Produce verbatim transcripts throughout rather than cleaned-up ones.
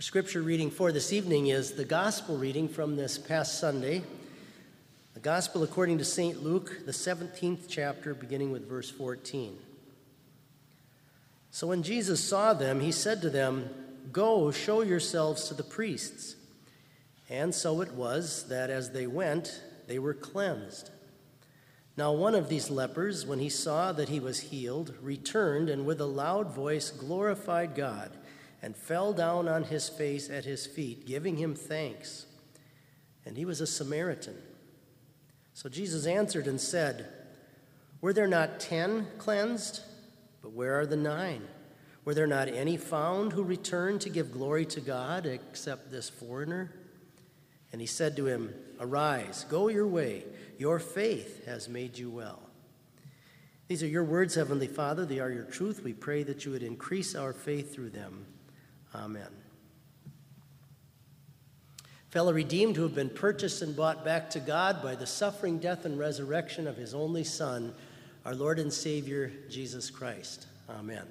Scripture reading for this evening is the gospel reading from this past Sunday. The gospel according to Saint Luke, the seventeenth chapter, beginning with verse fourteen. So when Jesus saw them, he said to them, "Go, show yourselves to the priests." And so it was that as they went, they were cleansed. Now one of these lepers, when he saw that he was healed, returned and with a loud voice glorified God, and fell down on his face at his feet, giving him thanks. And he was a Samaritan. So Jesus answered and said, "Were there not ten cleansed? But where are the nine? Were there not any found who returned to give glory to God except this foreigner?" And he said to him, "Arise, go your way. Your faith has made you well." These are your words, Heavenly Father. They are your truth. We pray that you would increase our faith through them. Amen. Fellow redeemed who have been purchased and bought back to God by the suffering, death, and resurrection of his only Son, our Lord and Savior, Jesus Christ. Amen.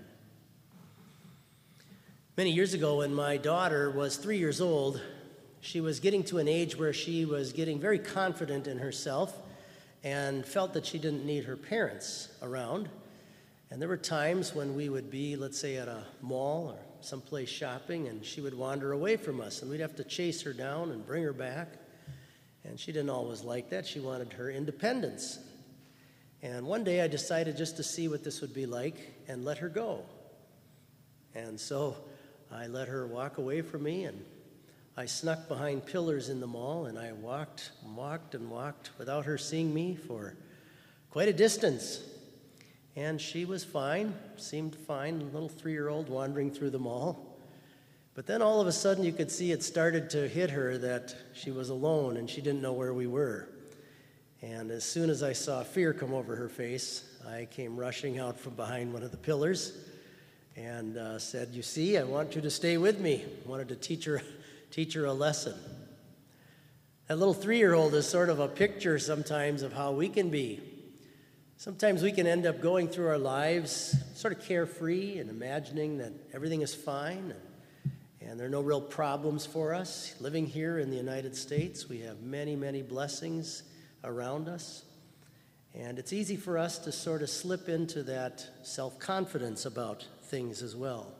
Many years ago, when my daughter was three years old, she was getting to an age where she was getting very confident in herself and felt that she didn't need her parents around. And there were times when we would be, let's say, at a mall or someplace shopping, and she would wander away from us, and we'd have to chase her down and bring her back. And she didn't always like that. She wanted her independence. And one day I decided just to see what this would be like and let her go. And so I let her walk away from me, and I snuck behind pillars in the mall, and I walked and walked and walked without her seeing me for quite a distance. And she was fine, seemed fine, a little three-year-old wandering through the mall. But then all of a sudden you could see it started to hit her that she was alone and she didn't know where we were. And as soon as I saw fear come over her face, I came rushing out from behind one of the pillars and uh, said, "You see, I want you to stay with me." I wanted to teach her, teach her a lesson. That little three-year-old is sort of a picture sometimes of how we can be. Sometimes we can end up going through our lives sort of carefree and imagining that everything is fine and, and there are no real problems for us. Living here in the United States, we have many, many blessings around us. And it's easy for us to sort of slip into that self-confidence about things as well.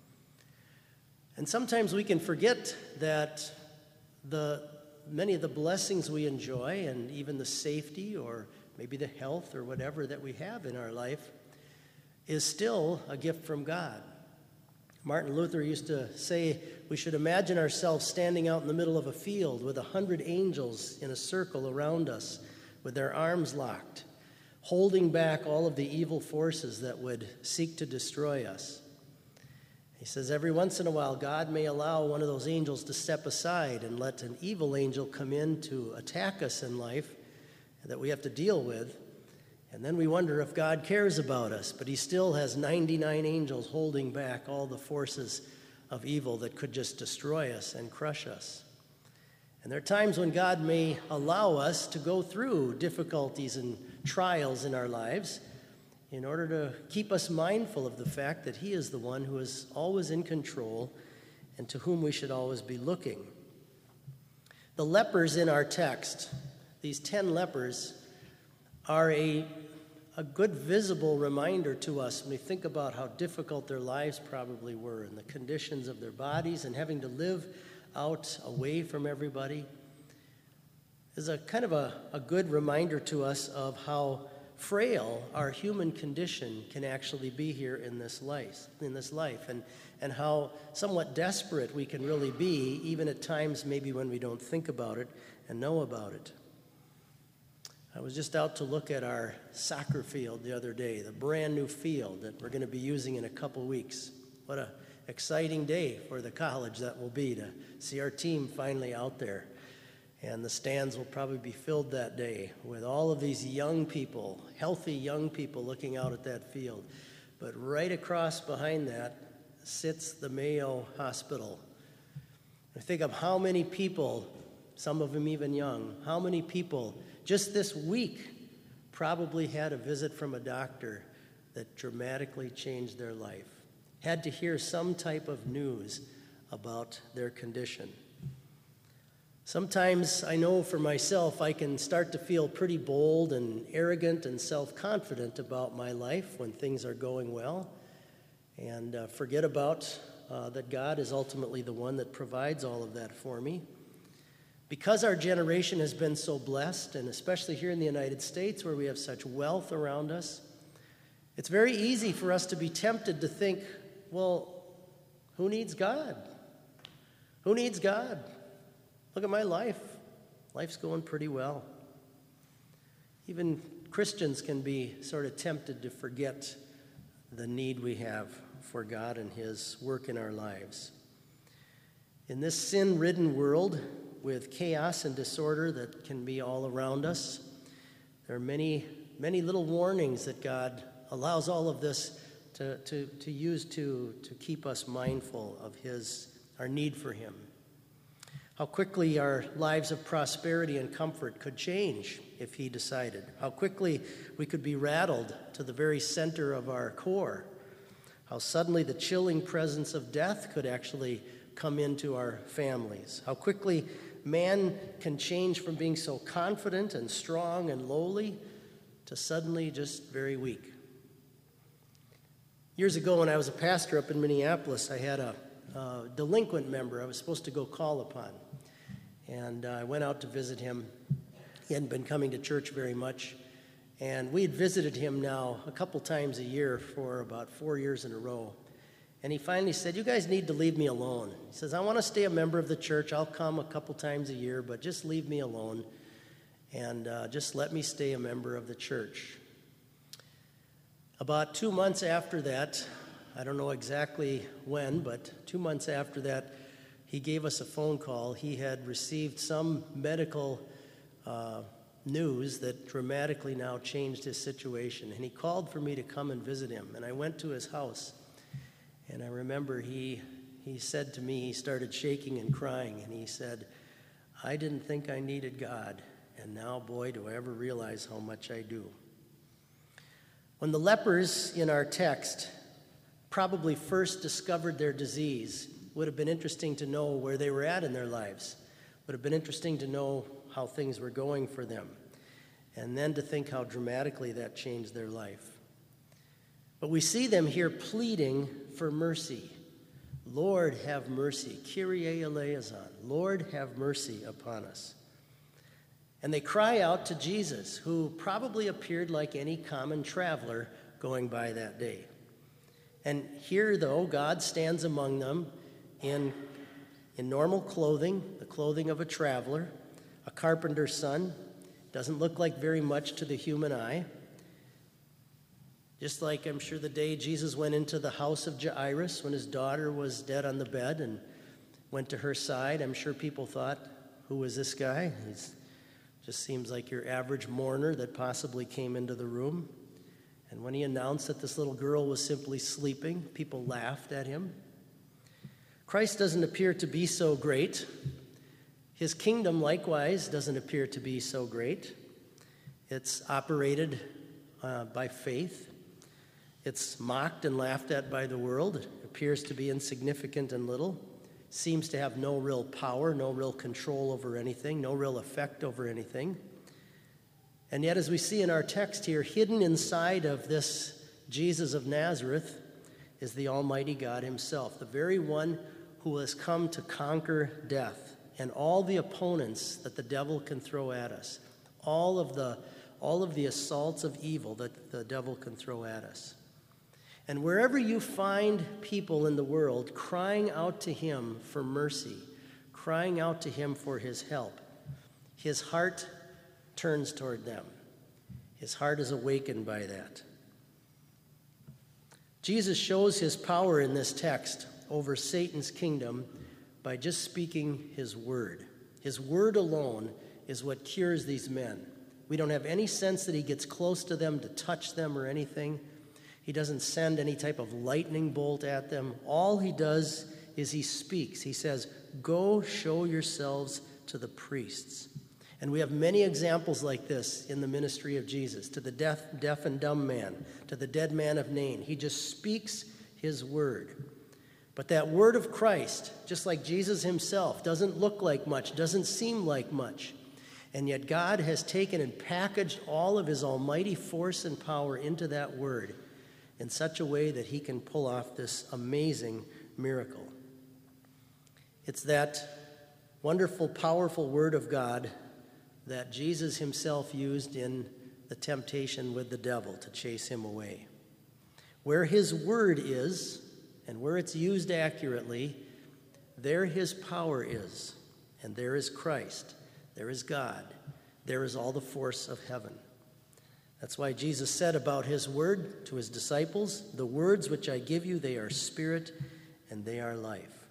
And sometimes we can forget that the many of the blessings we enjoy and even the safety or maybe the health or whatever that we have in our life is still a gift from God. Martin Luther used to say we should imagine ourselves standing out in the middle of a field with a hundred angels in a circle around us with their arms locked, holding back all of the evil forces that would seek to destroy us. He says every once in a while God may allow one of those angels to step aside and let an evil angel come in to attack us in life that we have to deal with, and then we wonder if God cares about us, but he still has ninety-nine angels holding back all the forces of evil that could just destroy us and crush us. And there are times when God may allow us to go through difficulties and trials in our lives in order to keep us mindful of the fact that he is the one who is always in control and to whom we should always be looking. The lepers in our text, these ten lepers, are a, a good visible reminder to us when we think about how difficult their lives probably were and the conditions of their bodies and having to live out away from everybody. Is a kind of a, a good reminder to us of how frail our human condition can actually be here in this life, in this life, and, and how somewhat desperate we can really be, even at times maybe when we don't think about it and know about it. I was just out to look at our soccer field the other day, the brand new field that we're going to be using in a couple weeks. What an exciting day for the college that will be to see our team finally out there. And the stands will probably be filled that day with all of these young people, healthy young people looking out at that field. But right across behind that sits the Mayo Hospital. I think of how many people, some of them even young, how many people just this week probably had a visit from a doctor that dramatically changed their life, had to hear some type of news about their condition. Sometimes I know for myself I can start to feel pretty bold and arrogant and self-confident about my life when things are going well, and uh, forget about uh, that God is ultimately the one that provides all of that for me. Because our generation has been so blessed, and especially here in the United States where we have such wealth around us, it's very easy for us to be tempted to think, well, who needs God? Who needs God? Look at my life. Life's going pretty well. Even Christians can be sort of tempted to forget the need we have for God and His work in our lives. In this sin-ridden world with chaos and disorder that can be all around us, there are many, many little warnings that God allows all of this to, to, to use to, to keep us mindful of His, our need for Him. How quickly our lives of prosperity and comfort could change if He decided. How quickly we could be rattled to the very center of our core. How suddenly the chilling presence of death could actually come into our families. How quickly man can change from being so confident and strong and lowly to suddenly just very weak. Years ago when I was a pastor up in Minneapolis, I had a uh, delinquent member I was supposed to go call upon. And uh, I went out to visit him. He hadn't been coming to church very much. And we had visited him now a couple times a year for about four years in a row. And he finally said, you guys need to leave me alone. He says, I want to stay a member of the church. I'll come a couple times a year, but just leave me alone. And uh, just let me stay a member of the church. About two months after that, I don't know exactly when, but two months after that, he gave us a phone call. He had received some medical uh, news that dramatically now changed his situation. And he called for me to come and visit him. And I went to his house. And I remember he, he said to me, he started shaking and crying. And he said, I didn't think I needed God. And now, boy, do I ever realize how much I do. When the lepers in our text probably first discovered their disease, would have been interesting to know where they were at in their lives. Would have been interesting to know how things were going for them. And then to think how dramatically that changed their life. But we see them here pleading for mercy. Lord, have mercy. Kyrie eleison. Lord, have mercy upon us. And they cry out to Jesus, who probably appeared like any common traveler going by that day. And here, though, God stands among them in, in normal clothing, the clothing of a traveler, a carpenter's son. Doesn't look like very much to the human eye. Just like I'm sure the day Jesus went into the house of Jairus when his daughter was dead on the bed and went to her side, I'm sure people thought, who was this guy? He just seems like your average mourner that possibly came into the room. And when he announced that this little girl was simply sleeping, people laughed at him. Christ doesn't appear to be so great. His kingdom, likewise, doesn't appear to be so great. It's operated uh, by faith. It's mocked and laughed at by the world. It appears to be insignificant and little. Seems to have no real power, no real control over anything, no real effect over anything. And yet, as we see in our text here, hidden inside of this Jesus of Nazareth is the Almighty God Himself, the very one who has come to conquer death and all the opponents that the devil can throw at us, all of the, all of the assaults of evil that the devil can throw at us. And wherever you find people in the world crying out to Him for mercy, crying out to Him for His help, His heart turns toward them. His heart is awakened by that. Jesus shows His power in this text over Satan's kingdom by just speaking His word. His word alone is what cures these men. We don't have any sense that He gets close to them to touch them or anything. He doesn't send any type of lightning bolt at them. All He does is He speaks. He says, go show yourselves to the priests. And we have many examples like this in the ministry of Jesus, to the deaf, deaf and dumb man, to the dead man of Nain. He just speaks His word. But that word of Christ, just like Jesus himself, doesn't look like much, doesn't seem like much. And yet God has taken and packaged all of his almighty force and power into that word in such a way that he can pull off this amazing miracle. It's that wonderful, powerful word of God that Jesus himself used in the temptation with the devil to chase him away. Where his word is, and where it's used accurately, there his power is, and there is Christ, there is God, there is all the force of heaven. That's why Jesus said about his word to his disciples, "The words which I give you, they are spirit and they are life."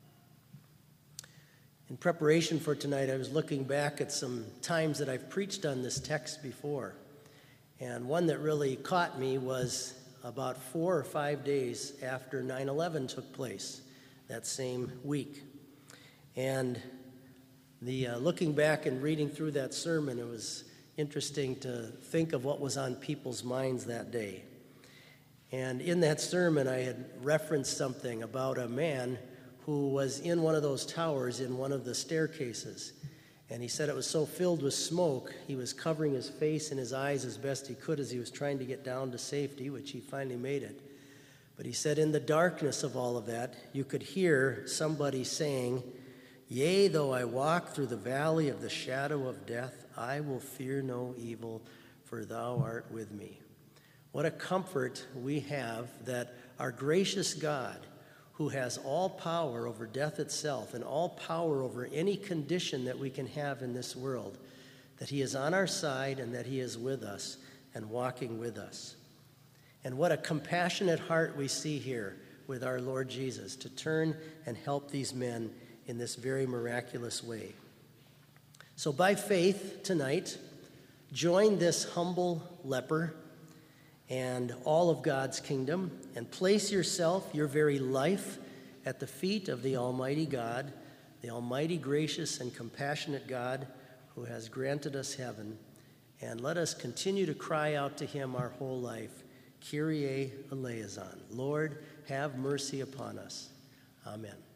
In preparation for tonight, I was looking back at some times that I've preached on this text before. And one that really caught me was about four or five days after nine eleven took place, that same week. And the uh, looking back and reading through that sermon, it was interesting to think of what was on people's minds that day. And in that sermon, I had referenced something about a man who was in one of those towers in one of the staircases. And he said it was so filled with smoke, he was covering his face and his eyes as best he could as he was trying to get down to safety, which he finally made it. But he said in the darkness of all of that, you could hear somebody saying, "Yea, though I walk through the valley of the shadow of death, I will fear no evil, for thou art with me." What a comfort we have that our gracious God, who has all power over death itself and all power over any condition that we can have in this world, that he is on our side and that he is with us and walking with us. And what a compassionate heart we see here with our Lord Jesus to turn and help these men in this very miraculous way. So by faith tonight, join this humble leper and all of God's kingdom, and place yourself, your very life, at the feet of the Almighty God, the Almighty, gracious, and compassionate God who has granted us heaven. And let us continue to cry out to him our whole life, Kyrie eleison, Lord, have mercy upon us. Amen.